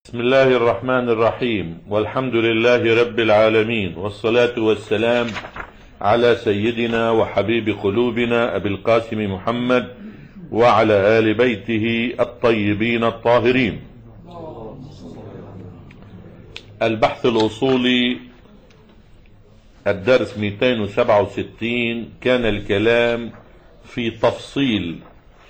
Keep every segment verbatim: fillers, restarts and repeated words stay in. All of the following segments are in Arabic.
بسم الله الرحمن الرحيم، والحمد لله رب العالمين، والصلاة والسلام على سيدنا وحبيب قلوبنا أبي القاسم محمد وعلى آل بيته الطيبين الطاهرين. البحث الأصولي الدرس مئتين وسبعة وستين. كان الكلام في تفصيل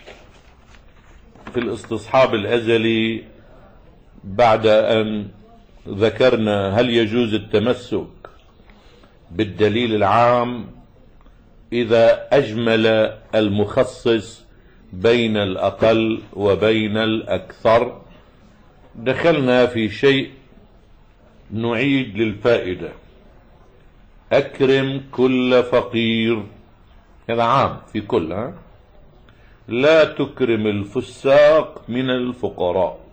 في الاستصحاب الأزلي بعد أن ذكرنا هل يجوز التمسك بالدليل العام إذا أجمل المخصص بين الأقل وبين الأكثر. دخلنا في شيء نعيد للفائدة: أكرم كل فقير، هذا عام في كل، ها؟ لا تكرم الفساق من الفقراء.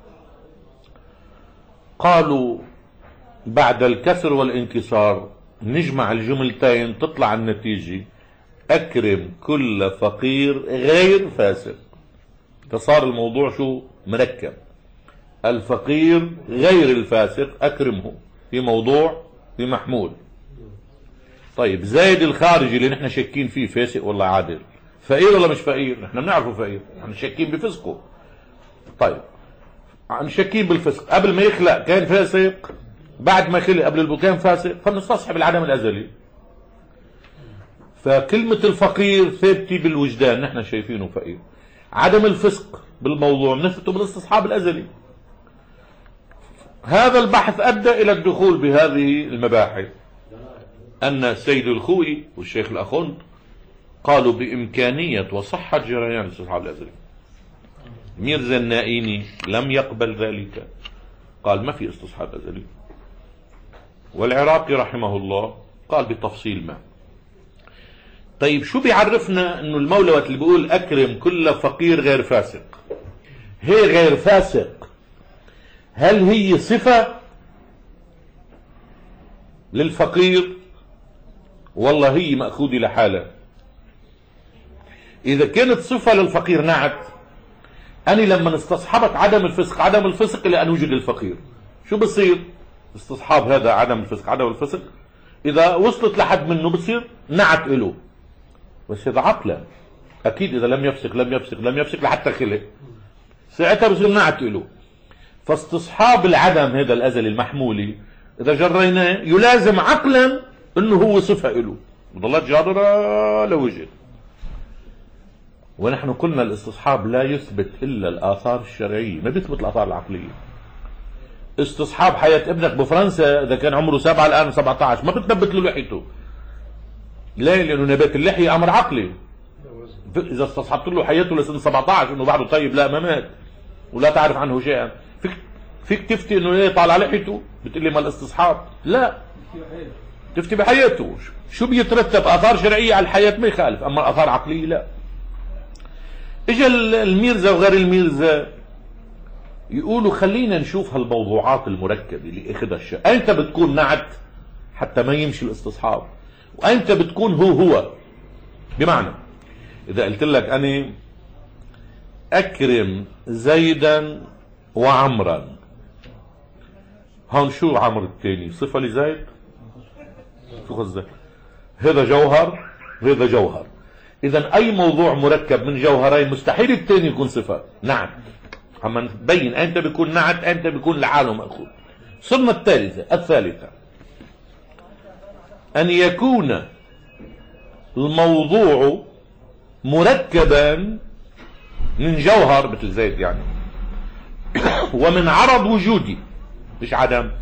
قالوا بعد الكسر والانكسار نجمع الجملتين تطلع النتيجة أكرم كل فقير غير فاسق. فصار الموضوع شو مركب، الفقير غير الفاسق أكرمه في موضوع في محمول. طيب زايد الخارجي اللي نحن شاكين فيه فاسق والله عادل، فقير ولا مش فقير؟ نحن بنعرفه فقير، نحن شاكين بفسقه. طيب عن شاكين بالفسق، قبل ما يخلق كان فاسق، بعد ما خلق قبل البو كان فاسق، فنستصحب العدم الأزلي. فكلمة الفقير ثابتة بالوجدان، نحن شايفينه فقير. عدم الفسق بالموضوع نثبته بالاستصحاب الأزلي. هذا البحث أدى إلى الدخول بهذه المباحث. أن السيد الخوئي والشيخ الأخوند قالوا بإمكانية وصحة جريان الاستصحاب الأزلي. ميرزا النائيني لم يقبل ذلك، قال ما في استصحاب أزلي. والعراقي رحمه الله قال بتفصيل ما. طيب شو بيعرفنا انه المولى وقت اللي بيقول اكرم كل فقير غير فاسق، هي غير فاسق هل هي صفة للفقير والله هي مأخوذة لحالها؟ اذا كانت صفة للفقير نعت، أنا لما استصحبت عدم الفسق، عدم الفسق لأن وجد الفقير، شو بصير؟ استصحاب هذا عدم الفسق، عدم الفسق إذا وصلت لحد منه بصير نعت له، بس هذا عقلا أكيد إذا لم يفسق لم يفسق لم يفسق لحتى خلق، ساعتها بصير نعت له. فاستصحاب العدم هذا الأزلي المحمولي إذا جريناه يلازم عقلا إنه هو صفة له، وضلت جادرة لوجد. ونحن قلنا الاستصحاب لا يثبت إلا الآثار الشرعية، ما بيثبت الآثار العقلية. استصحاب حياة ابنك بفرنسا إذا كان عمره سبعة الآن سبعة عشر ما بتثبت له لحيته. ليه؟ لأنه نبات اللحية أمر عقلي. إذا استصحبت له حياته لسن سبعة عشر إنه بعده طيب، لا ما مات ولا تعرف عنه شيئا، فيك فيك تفتي إنه إيه طالع لحيته؟ بتقول لي ما الاستصحاب؟ لا، تفتي بحياته. شو بيترتب آثار شرعية على الحياة ما يخالف، أما آثار عقلية لا. اجى الميرزا وغير الميرزا يقولوا خلينا نشوف هالموضوعات المركبه اللي اخذها الشيء، انت بتكون نعت حتى ما يمشي الاستصحاب، وانت بتكون هو هو. بمعنى اذا قلت لك انا اكرم زيدا وعمرا، هون شو عمرو الثاني؟ صفه لزيد؟ شو قصدك؟ هذا جوهر وهذا جوهر. إذا أي موضوع مركب من جوهرين مستحيل الثاني يكون صفة نعت. أما نبين أنت بيكون نعت، أنت بيكون لحاله مأخوذ. صرنا الثالثة الثالثة أن يكون الموضوع مركبا من جوهر مثل زيد يعني ومن عرض وجودي مش عدم.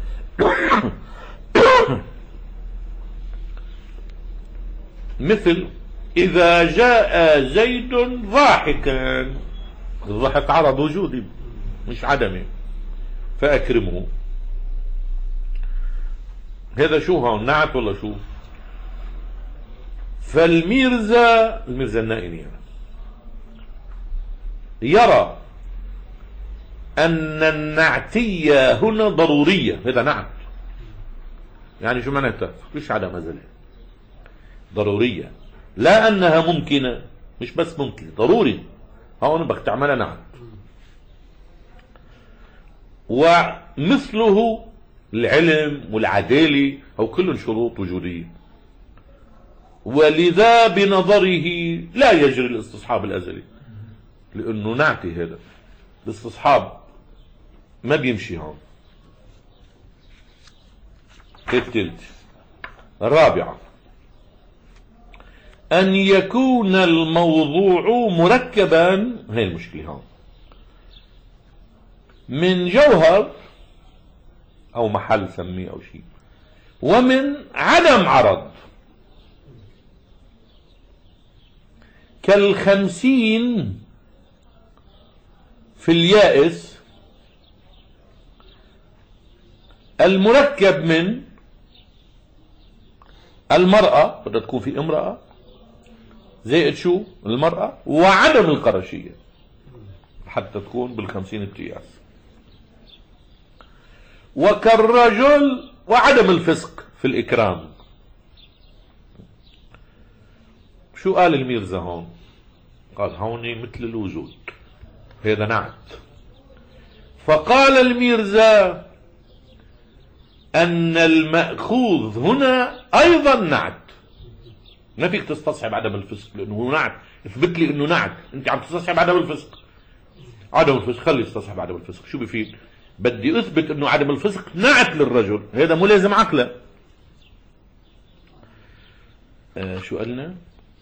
مثل إذا جاء زيد ضاحكا، الضحك عرض وجودي مش عدمي، فأكرمه. هذا شو هون نعت ولا شو؟ فالميرزا الميرزا النائني يعني يرى أن النعتية هنا ضرورية. هذا نعت يعني شو معناتها؟ مش عدم أزلي، ضرورية، لا أنها ممكنة، مش بس ممكن ضروري. هون بدك تعملها نعت. ومثله العلم والعدالة أو كل شروط وجودية، ولذا بنظره لا يجري الاستصحاب الأزلي، لأنه نعتي هذا الاستصحاب ما بيمشي هون. الثالثة. الرابعة أن يكون الموضوع مركبا، هي المشكلة هون، من جوهر أو محل سميه أو شيء، ومن عدم عرض، كالخمسين في اليائس المركب من المرأة، بدها تكون في امرأة زائد شو المرأة وعدم القرشية حتى تكون بالخمسين امتياز، وكالرجل وعدم الفسق في الإكرام. شو قال الميرزا هون؟ قال هون مثل الوجود، هذا نعت. فقال الميرزا أن المأخوذ هنا أيضا نعت، ما فيك تستصحب عدم الفسق لأنه نعت، اثبت لي أنه نعت، أنت عم تستصحب عدم الفسق. عدم الفسق خلي استصحب عدم الفسق، شو بفيد؟ بدي أثبت أنه عدم الفسق نعت للرجل، هذا مو لازم عقله. آه شو قلنا؟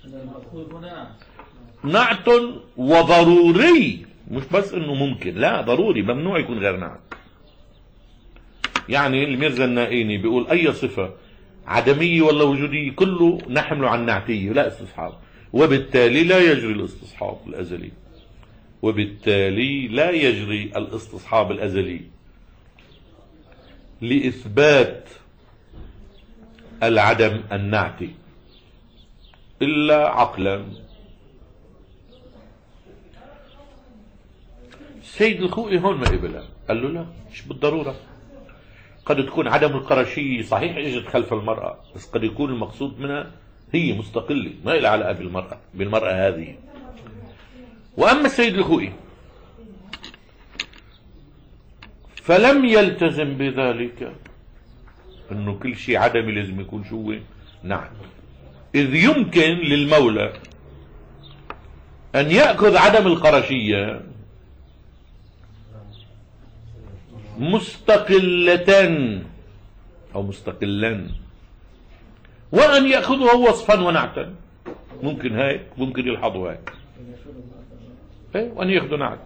نعت وضروري، مش بس انه ممكن، لا ضروري، ممنوع يكون غير نعت. يعني الميرزا النائيني بيقول اي صفة عدمية ولا وجودية كله نحمله عن نعتية لا استصحاب، وبالتالي لا يجري الاستصحاب الازلي، وبالتالي لا يجري الاستصحاب الازلي لإثبات العدم النعتي إلا عقلا. السيد الخوئي هون ما قبلها، قال له لا مش بالضرورة، قد تكون عدم القرشية صحيح اجت خلف المرأة، بس قد يكون المقصود منها هي مستقلة ما لها علاقة بالمرأة بالمرأة هذه. وأما السيد الخوئي فلم يلتزم بذلك انه كل شيء عدمي لازم يكون شو نعم، إذ يمكن للمولى أن يأخذ عدم القرشية مستقلة أو مستقلا، وأن يأخذها وصفا ونعتا، ممكن هيك ممكن يلحظوا هيك، وأن يأخذوا نعت.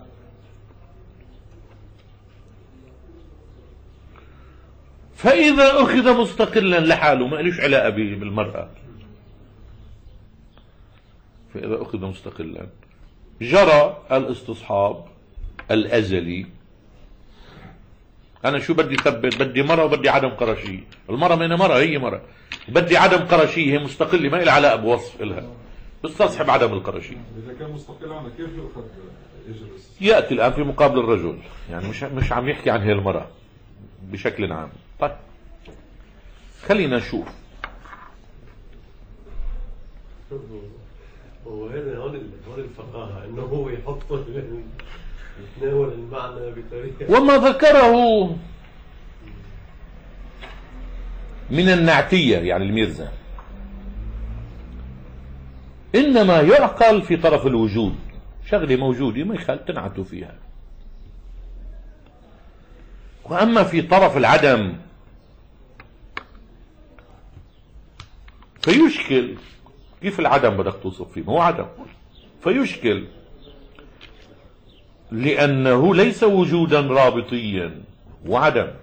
فإذا أخذ مستقلا لحاله ما ليش علاقة بالمرأة، فإذا أخذ مستقلا جرى الاستصحاب الأزلي. أنا شو بدي ثبت؟ بدي مرة وبدي عدم قرشية، المرة من مرة هي مرة، بدي عدم قرشية هي مستقلة ما لها علاقة بوصف إلها، بستصحب عدم القرشية. إذا كان مستقل عنها كيف يأخذ يجلس؟ يأتي الآن في مقابل الرجل، يعني مش مش عم يحكي عن هي المرة بشكل عام. طيب خلينا نشوف. وهذا هون هون الفقاهة انه هو يحط يتناول المعنى بطريقة. وما ذكره من النعتية يعني الميرزا انما يعقل في طرف الوجود، شغلة موجودة ما يخال تنعتوا فيها. واما في طرف العدم فيشكل، كيف العدم بدك توصف فيه؟ ما هو عدم، فيشكل لأنه ليس وجودا رابطيا وعدم.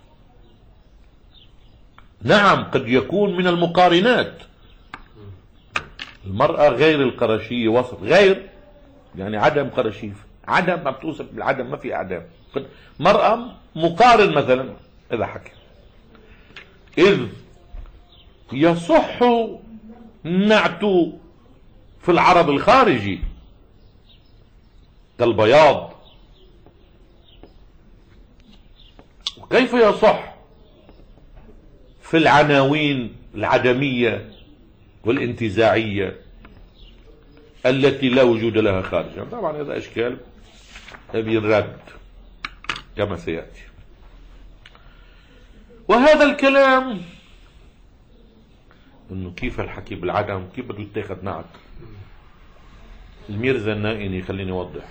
نعم قد يكون من المقارنات، المرأة غير القرشية وصف غير، يعني عدم قرشية، عدم ما بتوصف بالعدم، ما في أعدام. مرأة مقارن مثلا إذا حكي، إذ يصح نعت في العرب الخارجي كالبياض، وكيف يصح في العناوين العدمية والانتزاعية التي لا وجود لها خارجا؟ طبعا هذا إشكال بيرد كما سيأتي. وهذا الكلام انه كيف الحكي بالعدم، كيف بده يتاخذ نعت. الميرزا النائني خليني اوضح.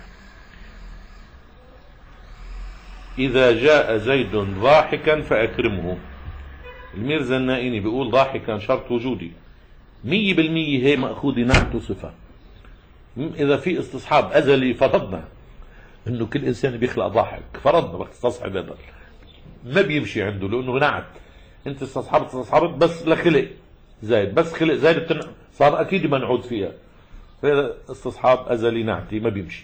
اذا جاء زيد ضاحكا فاكرمه. الميرزا النائني بيقول ضاحكا شرط وجودي، مية بالمية هي مأخوذة نعت وصفة. اذا في استصحاب ازلي فرضنا انه كل انسان بيخلق ضاحك، فرضنا بس استصحب هذا ما بيمشي عنده لانه نعت. انت استصحبت استصحبت بس لخلق زايد، بس خلق زايد التن... صار اكيد منعود فيها، فهذا استصحاب ازلي نعتي ما بيمشي.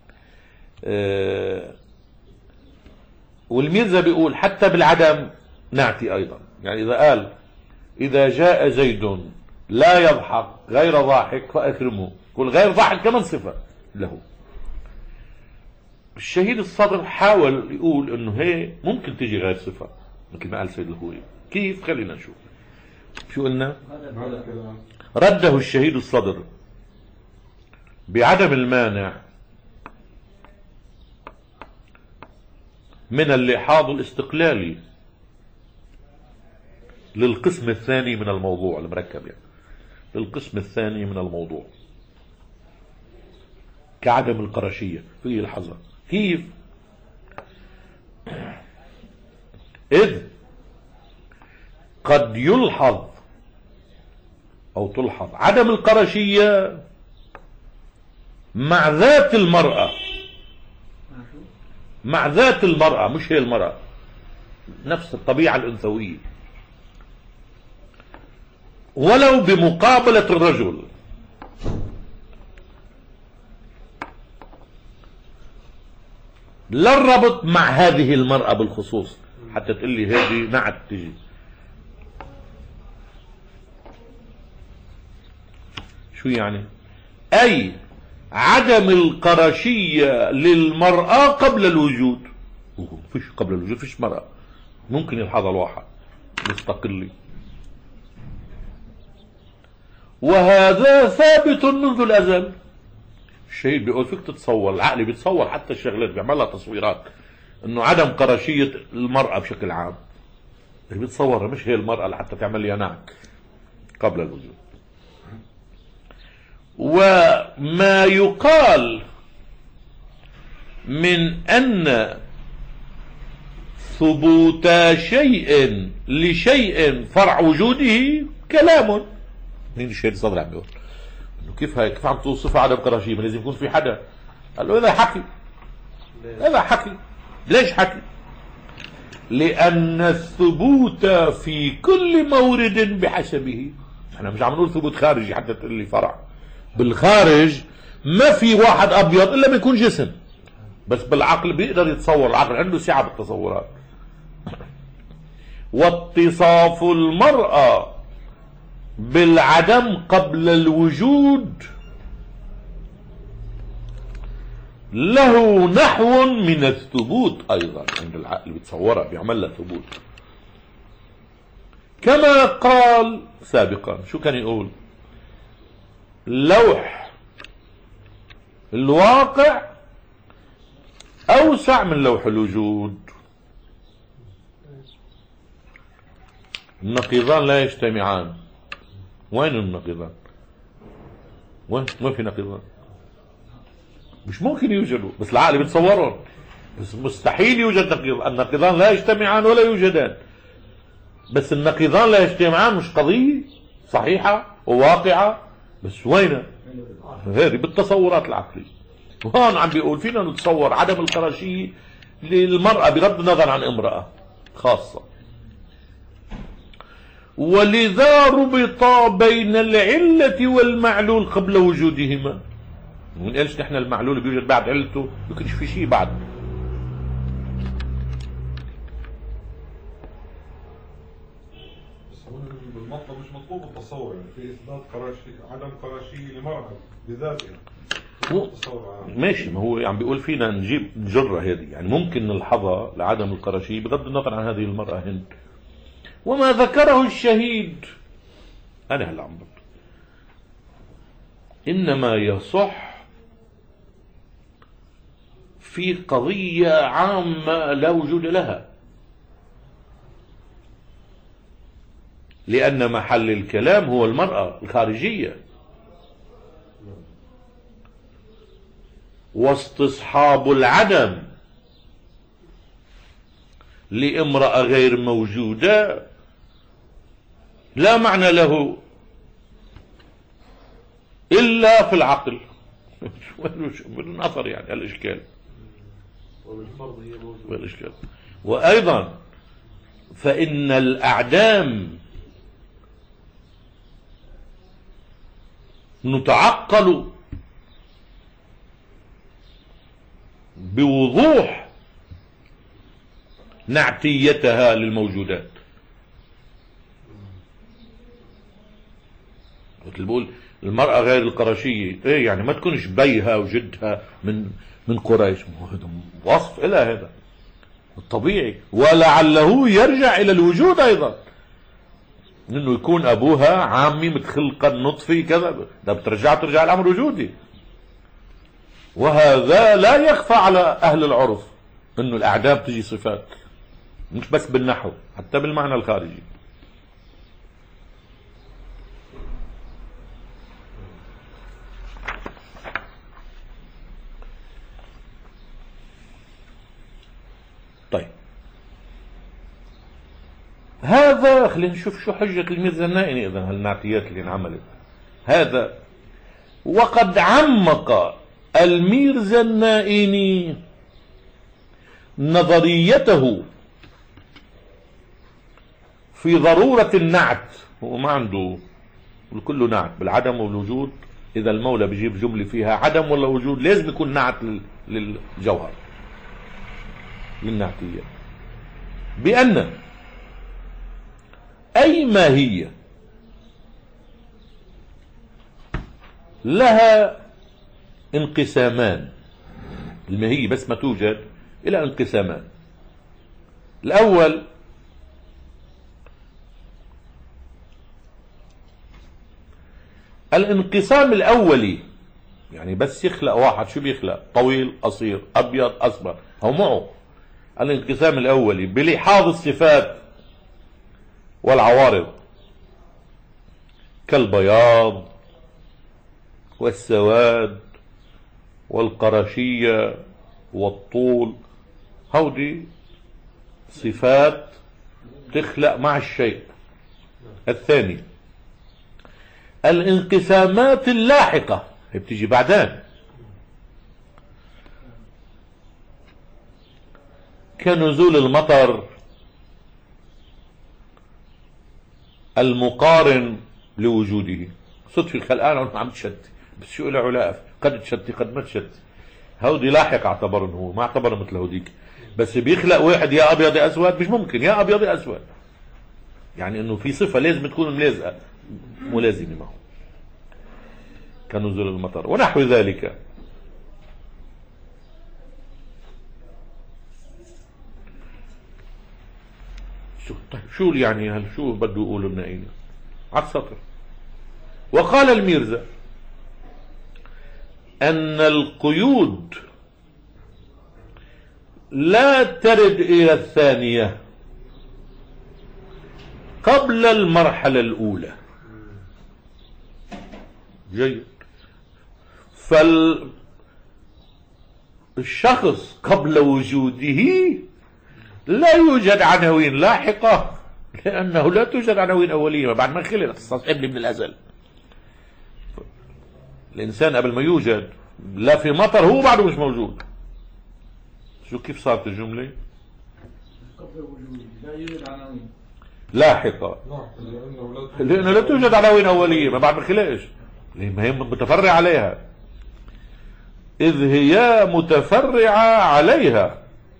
أه... والميرزا بيقول حتى بالعدم نعتي ايضا، يعني اذا قال اذا جاء زيد لا يضحك غير ضاحك فاكرمه، كل غير ضاحك كمان صفه له. الشهيد الصدر حاول يقول انه هي ممكن تيجي غير صفه مثل ما قال سيد الهوي. كيف؟ خلينا نشوف. شو قلنا؟ رده الشهيد الصدر بعدم المانع من اللحاظ الاستقلالي للقسم الثاني من الموضوع المركب، يعني للقسم الثاني من الموضوع كعدم القرشية. فيه الحظر. كيف؟ إذ قد يلحظ أو تلحظ عدم القرشية مع ذات المرأة، مع ذات المرأة مش هي المرأة، نفس الطبيعة الأنثوية، ولو بمقابلة الرجل. لا الربط مع هذه المرأة بالخصوص حتى تقول لي هذه نعت تجي. شو يعني؟ أي عدم القرشية للمرأة قبل الوجود. فيش قبل الوجود، فيش مرأة ممكن يلحظها الواحد مستقلي، وهذا ثابت منذ الأزل. الشهيد بيقول فيك تتصور، العقل بيتصور حتى الشغلات بيعملها تصويرات انه عدم قرشية المرأة بشكل عام بيتصورها مش هي المرأة لحتى تعمل لي نعك قبل الوجود. وما يقال من أن ثبوت شيء لشيء فرع وجوده كلام. مين الشهيد الصدر عم بيقول انه كيف هيك؟ كيف عم توصفها عدم قرشية؟ ما لازم يكون في حدا. قال له هذا حكي، هذا حكي. ليش حكي؟ لأن الثبوت في كل مورد بحسبه. احنا مش عم نقول ثبوت خارجي حتى تقول لي فرع. بالخارج ما في واحد ابيض الا بيكون جسم، بس بالعقل بيقدر يتصور، العقل عنده سعة بالتصورات. واتصاف المرأة بالعدم قبل الوجود له نحو من الثبوت ايضا عند العقل، بيتصورها بيعمل لها ثبوت. كما قال سابقا، شو كان يقول؟ لوح الواقع اوسع من لوح الوجود. النقيضان لا يجتمعان. وين النقيضان؟ وين؟ ما في نقيضان، مش ممكن يوجدوا، بس العقل بيتصورهم، بس مستحيل يوجد نقيض. النقيضان لا يجتمعان ولا يوجدان. بس النقيضان لا يجتمعان مش قضية صحيحة وواقعة، بس وين؟ هذه بالتصورات العقلية. وهون عم بيقول فينا نتصور عدم القرشية للمرأة بغض النظر عن امرأة خاصة. ولذا ربط بين العلة والمعلول قبل وجودهما. ما نقولش نحن المعلول بيوجد بعد علته، يمكنش في شيء بعد. بس هون بالمطلب مش مطلوب التصور، يعني في اثبات قرشي عدم قرشية لمرأة بذاتها. مو ماشي، ما هو عم بيقول فينا نجيب نجرة هذه، يعني ممكن نلحظها لعدم القرشية بغض النظر عن هذه المرأة هند. وما ذكره الشهيد أنا هلا عم بقول إنما يصح في قضية عامة لا وجود لها. لأن محل الكلام هو المرأة الخارجية. واستصحاب العدم لامرأة غير موجودة لا معنى له إلا في العقل. بالنظر يعني الإشكال وبالفرض هي موجودة. بالإشكال. وأيضا فإن الأعدام نتعقل بوضوح نعتيتها للموجودات. مثل بقول المرأة غير القرشية، ايه يعني ما تكونش بيها وجدها من من قريش، هذا وصف إلى هذا الطبيعي، ولعله يرجع إلى الوجود أيضا، انه يكون ابوها عامي متخلقا نطفي كذا، ده بترجع ترجع الامر وجودي. وهذا لا يخفى على اهل العرف انه الاعدام تجي صفات، مش بس بالنحو، حتى بالمعنى الخارجي. طيب هذا خلينا نشوف شو حجة الميرزا النائني إذا هالنعتيات اللي انعملت. هذا وقد عمق الميرزا النائني نظريته في ضرورة النعت. هو ما عنده الكل نعت بالعدم والوجود. إذا المولى بيجيب جملة فيها عدم ولا وجود لازم يكون نعت للجوهر للنعتية، بأن أي ماهية لها انقسامان، الماهية بس ما توجد إلى انقسامان. الأول الانقسام الأولي، يعني بس يخلق واحد شو بيخلق؟ طويل قصير أبيض أسمر، هو معه الانقسام الأولي بلحاظ الصفات والعوارض كالبياض والسواد والقرشية والطول. هودي صفات تخلق مع الشيء. الثاني الانقسامات اللاحقة، هي بتيجي بعدين، كنزول المطر المقارن لوجوده. صدفة خلقان عم تشتي، بس شو له علاقة، قد تشتي قد ما تشتي. هودي لاحق اعتبر انه هو ما اعتبر مثل هوديك، بس بيخلق واحد يا ابيض يا اسود، مش ممكن يا ابيض يا اسود، يعني انه في صفة لازم تكون ملازقة ملازمة معه كنزول المطر ونحو ذلك. شو طيب شو يعني هل شو بده يقول النائين على السطر؟ وقال الميرزا أن القيود لا ترد إلى الثانية قبل المرحلة الأولى. جيد. فالشخص قبل وجوده لا يوجد عناوين لاحقة، لأنه لا توجد عناوين أولية بعد ما خلق استصحب لي من الأزل. الإنسان قبل ما يوجد لا في مطر هو بعده مش موجود. شو كيف صارت الجملة؟ قبل وجوده لا يوجد عناوين لاحقة، لأنه لأنه لا توجد عناوين أولية ما بعد ما خلقش، ما هي متفرع عليها، إذ هي متفرعة عليها.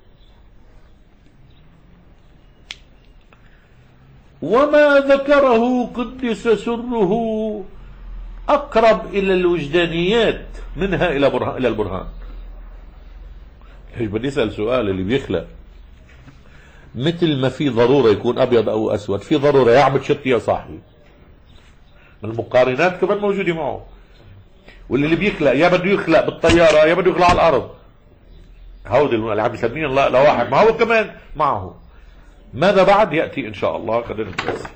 وما ذكره قدس سره أقرب إلى الوجدانيات منها إلى برهان إلى البرهان. ليش بدي أسأل سؤال؟ اللي بيخلق مثل ما في ضرورة يكون أبيض أو أسود، في ضرورة يا عم تشتي يا صاحبي، المقارنات كمان موجودة معه. واللي اللي بيخلق يا بده يخلق بالطيارة يا بده يخلق على الأرض، هودي اللي عم يسمين الله لواحد ما هو كمان معه. ماذا بعد يأتي إن شاء الله. خلينا نتواصل.